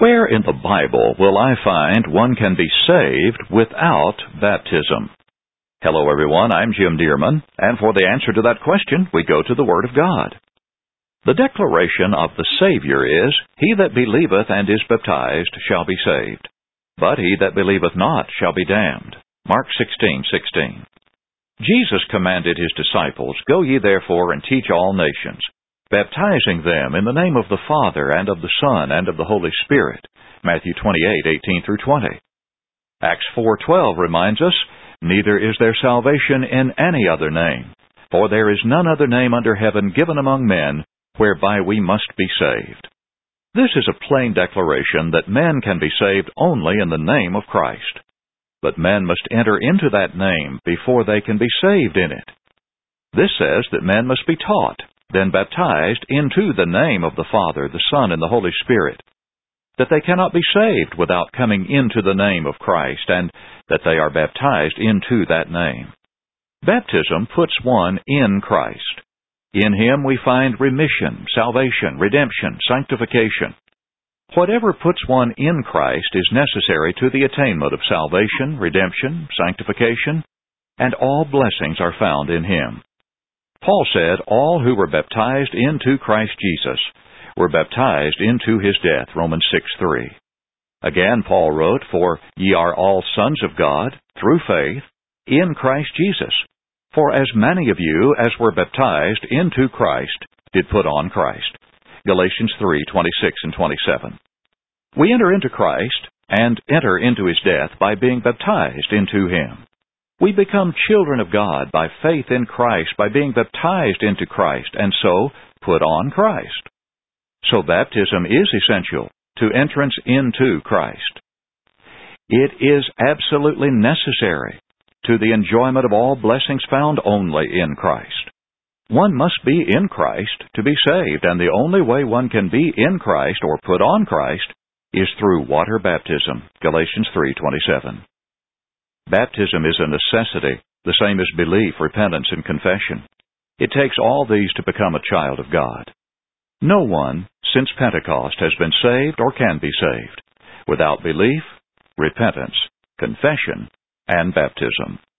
Where in the Bible will I find one can be saved without baptism? Hello everyone, I'm Jim Dearman, and for the answer to that question, we go to the Word of God. The declaration of the Savior is, "He that believeth and is baptized shall be saved, but he that believeth not shall be damned." Mark 16:16. Jesus commanded His disciples, "Go ye therefore and teach all nations, baptizing them in the name of the Father and of the Son and of the Holy Spirit." Matthew 28:18-20. Acts 4:12 reminds us, "Neither is there salvation in any other name, for there is none other name under heaven given among men whereby we must be saved." This is a plain declaration that men can be saved only in the name of Christ. But men must enter into that name before they can be saved in it. This says that men must be taught, then baptized into the name of the Father, the Son, and the Holy Spirit, that they cannot be saved without coming into the name of Christ, and that they are baptized into that name. Baptism puts one in Christ. In Him we find remission, salvation, redemption, sanctification. Whatever puts one in Christ is necessary to the attainment of salvation, redemption, sanctification, and all blessings are found in Him. Paul said, "All who were baptized into Christ Jesus were baptized into His death," Romans 6:3. Again, Paul wrote, "For ye are all sons of God, through faith, in Christ Jesus. For as many of you as were baptized into Christ did put on Christ." Galatians 3:26-27. We enter into Christ and enter into His death by being baptized into Him. We become children of God by faith in Christ, by being baptized into Christ, and so put on Christ. So baptism is essential to entrance into Christ. It is absolutely necessary to the enjoyment of all blessings found only in Christ. One must be in Christ to be saved, and the only way one can be in Christ or put on Christ is through water baptism, Galatians 3:27. Baptism is a necessity, the same as belief, repentance, and confession. It takes all these to become a child of God. No one, since Pentecost, has been saved or can be saved without belief, repentance, confession, and baptism.